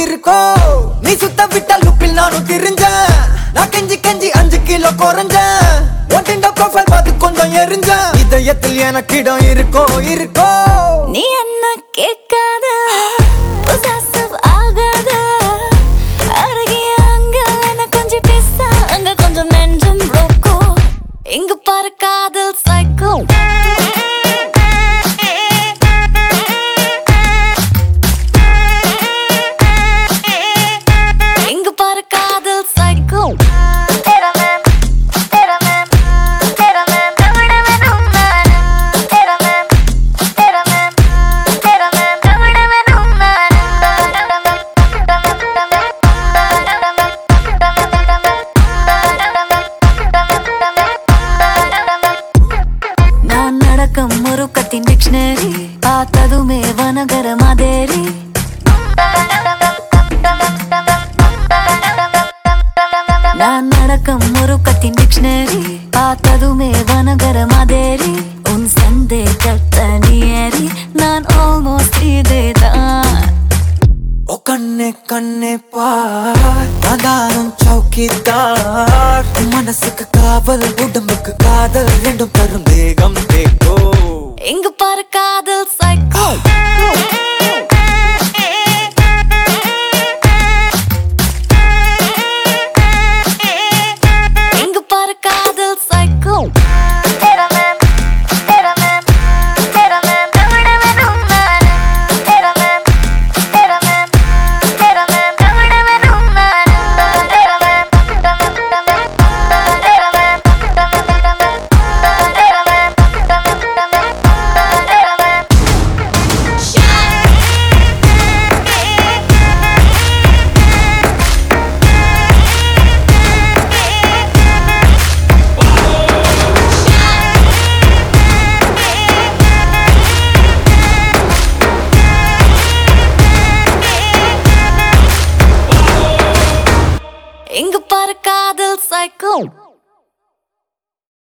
இருக்கோ நீ சுத்த விட்ட லுப்பில் நானும் திரிஞ்சேன் நான் கெஞ்சி கெஞ்சி 5 கிலோ குறைஞ்சேன் ஒட்டிண்ட ப்ரொஃபைல் பார்த்து கொஞ்சம் எரிஞ்சேன் இதயத்தில் எனக்கு இடம் இருக்கோ இருக்கோ நீ என்ன கேட்காத possessive ஆகாத அருகே அங்க என்ன கொஞ்சம் பேச அங்க கொஞ்சம் நெஞ்சம் ரோக்கோ இங்க பாரு காதல் சைக்கோ இங்க பாரு காதல் சைக்கோ முருக்கத்தின் டிக்ஷனரி பார்த்ததுமே வனகர மாதேரி நான் நடக்கும் முருக்கத்தின் டிக்ஷனரி பார்த்ததுமே வனகர மாதேரி உன் சந்தேகத்தை நீரி நான் ஆல்மோஸ்ட் இதேதான் ஓ கண்ணே கண்ணே பார் நானும் சௌக்கிதார் மனசுக்கு காவல் உடம்புக்கு காதல் ரெண்டும் தரும் தேகம் தேக்கோ இங்க பாரு காதல்